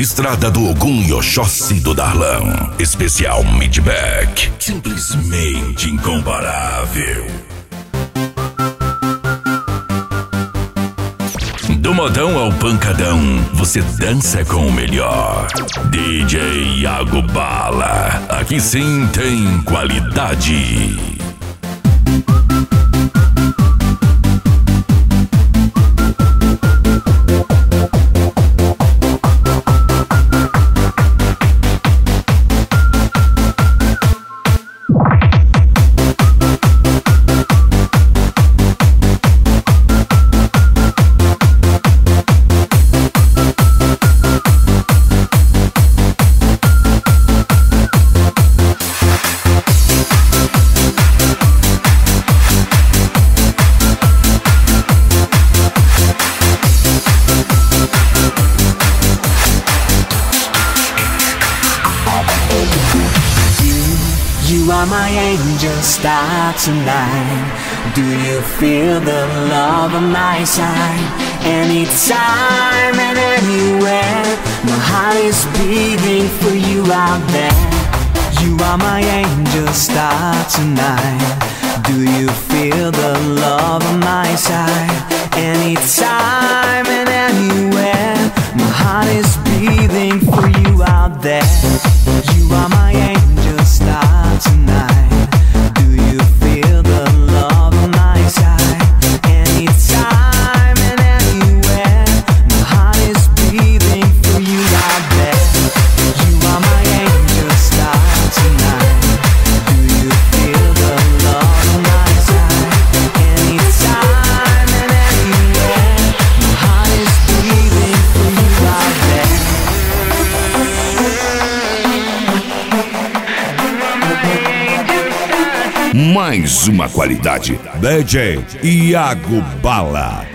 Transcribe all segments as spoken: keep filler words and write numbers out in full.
Estrada do Ogum e Oxóssi do Darlan. Especial Midback. Simplesmente incomparável. Do modão ao pancadão, você dança com o melhor. D J Iago Bala. Aqui sim tem qualidade. My angel star tonight. Do you feel the love on my side? Anytime and anywhere, my heart is beating for you out there. You are my angel star tonight. Do you feel the love on my side? Anytime and anywhere, my heart is beating for you out there. You are my angel star tonight. Do you feel the love on my side? Anytime and anywhere, my heart is beating for you out there. You are my angel star tonight. Do you feel the love on my side? Anytime and anywhere, my heart is beating for you out there. Mais uma qualidade. D J Iago Bala.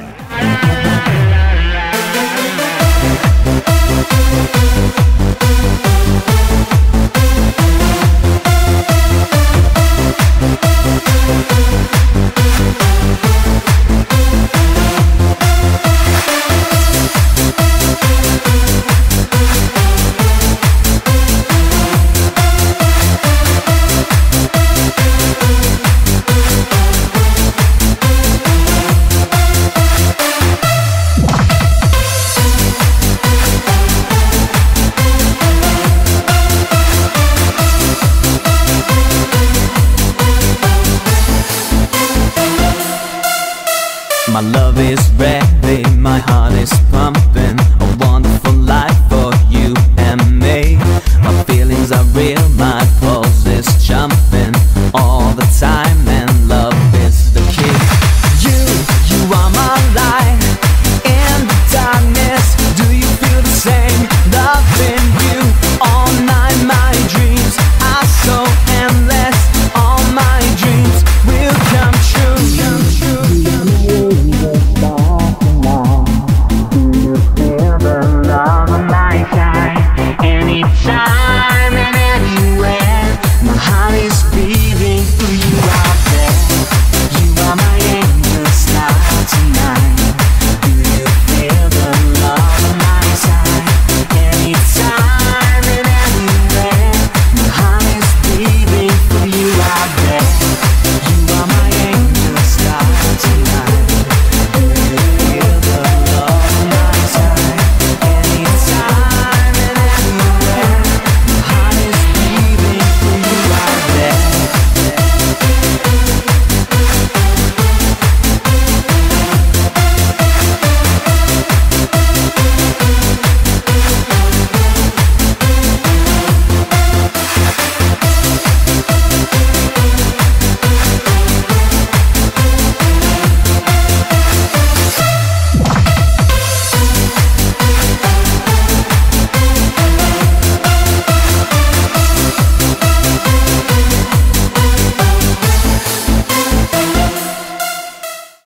My love is ready, my heart is pumping. A wonderful